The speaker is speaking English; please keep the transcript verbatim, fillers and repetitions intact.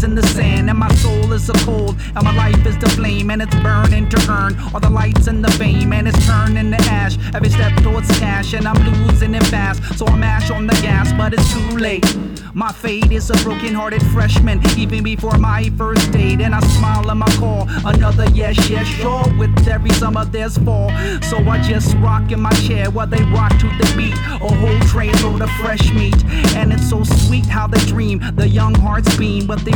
footprints in the sand, and my soul is so cold, and my life is to blame, and it's burning to earn all the lights in the fame, and it's turning to ash every step towards cash, and I'm losing it fast, so I mash on the gas, but it's too late. My fate is a broken-hearted freshman, even before my first date, and I smile and I call another yes, yes, sure. With every summer there's fall, so I just rock in my chair while they rock to the beat. A whole train load of fresh meat, and it's so sweet how they dream. The young hearts beam, but they